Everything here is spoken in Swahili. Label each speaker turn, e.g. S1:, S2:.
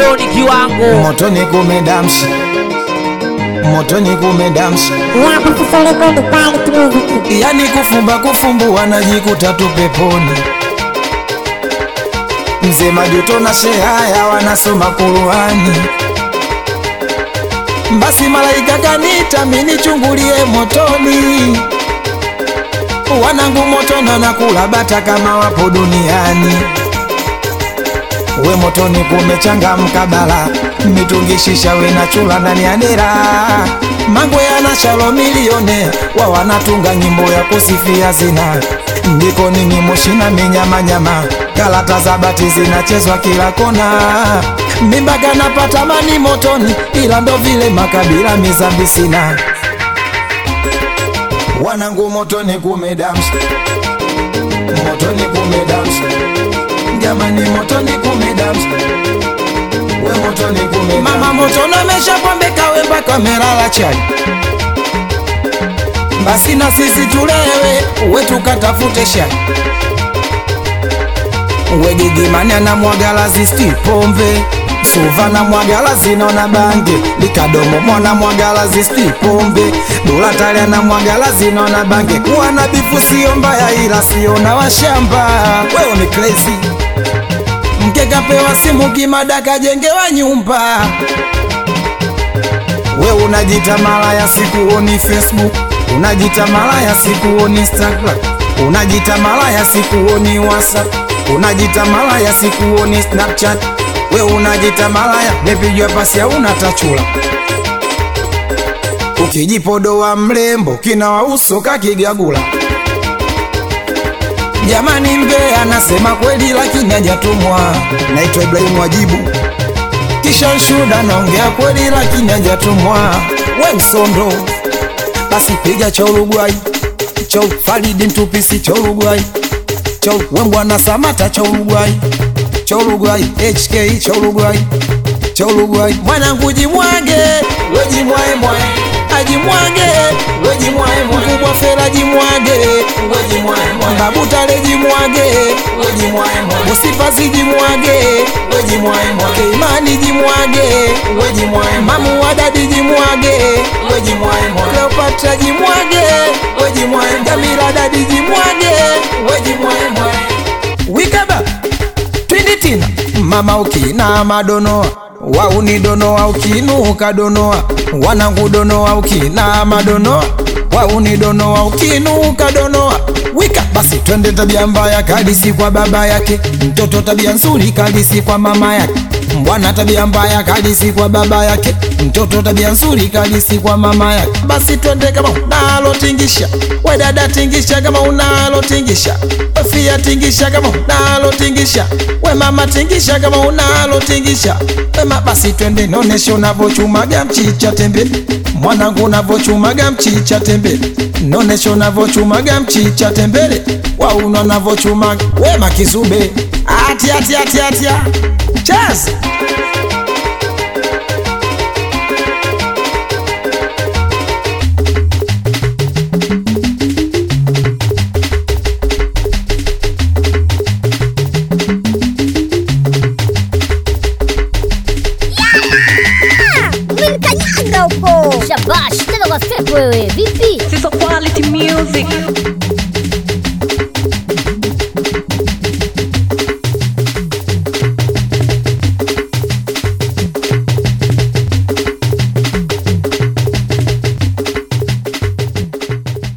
S1: Doni kiwango.
S2: Motoni kumedamshi, motoni kumedamshi. Yani kufumba kufumbu wanajikuta tu peponi. Mzee Majuto na Shehaya wanasoma Qur'ani. Basi malaika kanita mini chungulie motoni. Wanangu motona na kula bata kama wapo duniani. We motoni kumechangamka bala, mitungishisha we na chula ndani ya dera. Mango yana shalo milione, wa wanatunga nyimbo ya kusifia zina. Ndiko nini moshina minyama nyama, galata za bati zinachezwa kila kona. Mimba kanapata mani motoni, ila ndo vile makabila mizambi sina. Wanangu motoni kumedamshi, motoni kumedamshi. Jamani motoni kumedamshi, we motoni kumedamshi. Mama motoni amesha pombe kawe mpaka amelala chai. Basi na sisi tulewe, we tukatafute shai. We Gigimani na Mwagalazi sti pombe, Suva na Mwagalazi naona bange. Likadomo mwana Mwagalazi sti pombe, Dula Talia na Mwagalazi naona bange. Kuwa na bifu sio mbaya ila sio na washamba. Wewe ni crazy. Mkeka pewa simu kimadaka jengewa nyumba. We unajita malaya sikuoni Facebook, unajita malaya sikuoni Instagram, unajita malaya sikuoni WhatsApp, unajita malaya sikuoni Snapchat. We unajita malaya mepijwa pasi ya unatachula. Ukijipodoa mrembo kina wa uso kakigagula. Jamani Mbe anasema kweli lakini hajatumwa. Naitwa Ibrahim Wajibu, kisha shuda naongea kweli lakini hajatumwa. We Msondo basi piga cha Uruguay, cha Faridi Mtupisi cha Uruguay, cha we Mbwana Samata cha Uruguay, cha Uruguay HK cha Uruguay, cha Uruguay. Mwanangu jimwage, we jimwae mwae, ajimwage, we jimwae mwae. Mkubwa Fela jimwage, we jimwae mwae. Babu Tale jimwage, we jimwae mwae. Musipazi jimwage, we jimwae mwae. Keimani jimwage, we jimwae mwae. Mamu Wadadi jimwage, we jimwae mwae. Cleopatra jimwage, we jimwae mwae. Jamila Dadi jimwage, we jimwae mwae. Wikaba Twindi Tina mama ukina madonoa, wauni donoa ukinuka donoa. Wanangu donoa ukina madonoa, wauni donoa ukinuka donoa. Wika basi twende tabia mbaya kadisi kwa baba yake, mtoto tabia nzuri kadisi kwa mama yake. Mbwana tabia mbaya kadisi kwa baba yake, mtoto tabia nzuri kadisi kwa mama yake. Basi twende kama unalo tingisha, we dada tingisha kama unalo tingisha, we fia tingisha kama unalo tingisha, we mama tingisha kama unalo tingisha. Basi twende nonesha unavochumaga mchicha tembele, mwanangu unavochumaga mchicha tembele. Nonesha unavochumaga mchicha tembele, wauna unavochumaga. We Makizube atia atia atia atia chaz.
S3: Shabash, tena kwa step wewe.